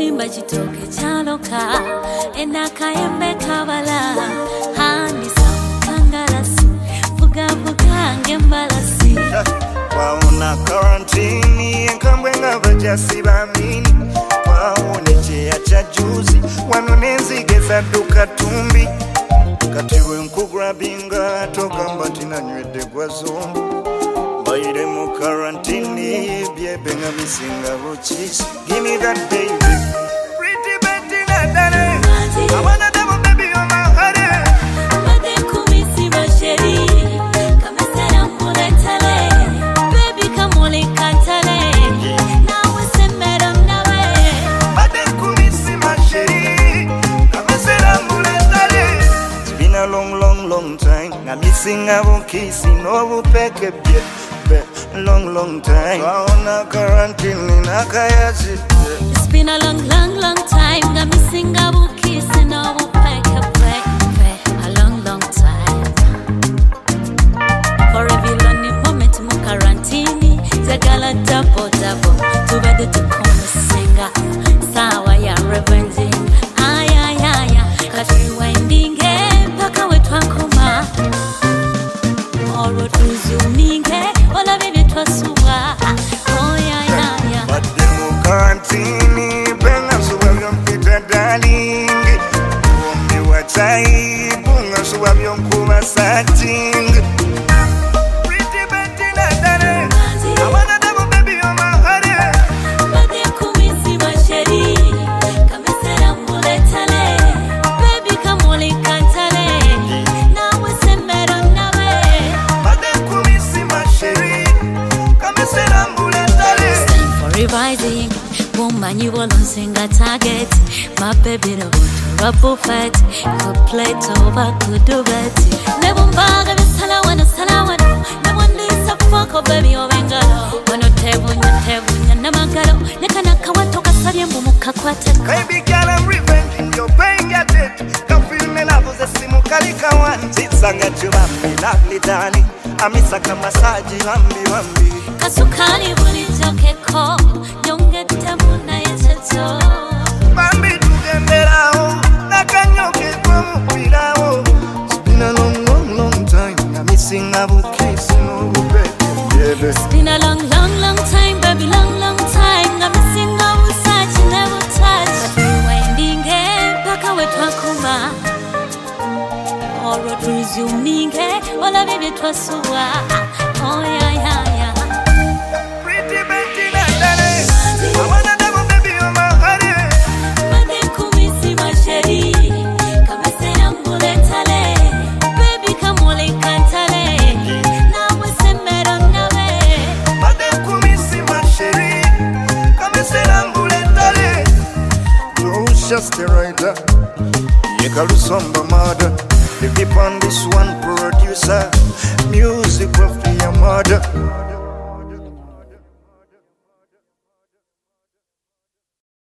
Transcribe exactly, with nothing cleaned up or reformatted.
Simba chitoke chaloka enaka yembe kabala hani kangalasi buga buga ngembalasi waona quarantine nkambwe ngabajasi bamini waone cheya cha juzi wanonenzigeza duka tumbi katiwe nkugrabinga toka mbatina nywede kwa zombo baire mu quarantine byebe nga misinga buchisi give me that baby pretty Betty nadare I wanna double baby on my heart bade kumisi masheri kama sera muletale baby kamole kantale nawe semera nawe bade kumisi masheri kama sera muletale it's been a long long long time nga misinga bukisi no bupeke bye long long time waona quarantine nakayazi it's been a long long long time nga missing abu kiss no back back a long long time for every lonely moment mu quarantine zagala double double to bed to come singa sawa ya revenge ay ay ay kati winding mpaka wetu ankoma all resuming ola bibi twasuwa oh yeah yeah yeah but the quarantine benga suwa byompita darling wombi wachai bunga suwa byonkuba setting pretty Betty nadare I wanna double baby on my heart bade kumisi masheri kamesera muletale baby kamole kantale nawe semera nawe bade kumisi masheri kamesera muletale revising woman you will losing a target my baby no rubber fat could play over could do it never bother with sala wana sala wana no one needs a fuck oh baby oh bengalo ono tebu nya tebu nya namagalo nekana kawato kasabye mu mukakwata baby girl I'm revenging your pain get it can feel me love the simu kalika one sitsanga chubambi lovely darling amisaka massage wambi wambi kasukani buli jokeko nyongete muna yechecho bambi tugenderaho nakanyoke kwa mupiraho it's been a long long long time I'm missing a kiss no baby it's been a long long long time baby long long time I'm missing a touch never touch winding mpaka wetu akuma all road resuming ola bibi twasuwa oh yeah yeah yeah pretty Betty nadare I wanna double baby on my heart bade kumisi masheri kamesera muletale baby kamole kantale nawe semera nawe bade kumisi masheri kamesera muletale no just the rider yekalusomba mada the keep on this one producer music of the mother